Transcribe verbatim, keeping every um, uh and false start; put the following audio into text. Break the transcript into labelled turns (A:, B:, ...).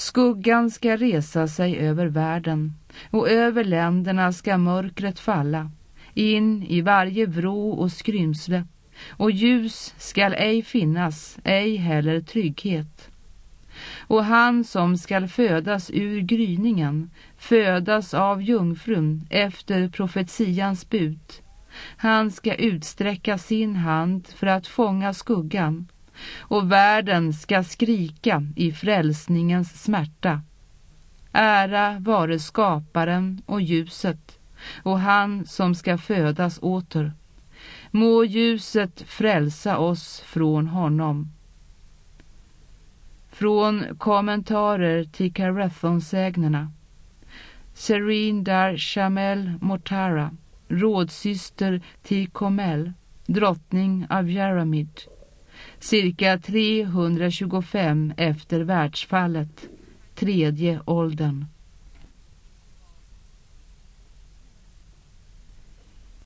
A: Skuggan ska resa sig över världen, och över länderna ska mörkret falla, in i varje vrå och skrymsle, och ljus skall ej finnas, ej heller trygghet. Och han som skall födas ur gryningen, födas av jungfrun efter profetians bud. Han ska utsträcka sin hand för att fånga skuggan, och världen ska skrika i frälsningens smärta. Ära vare skaparen och ljuset, och han som ska födas åter. Må ljuset frälsa oss från honom. Från kommentarer till Karathon-sägnerna. Serene Dar Shamel Mortara, rådsyster till Komel, drottning av Jaramid. Cirka trehundratjugofem efter världsfallet, tredje åldern.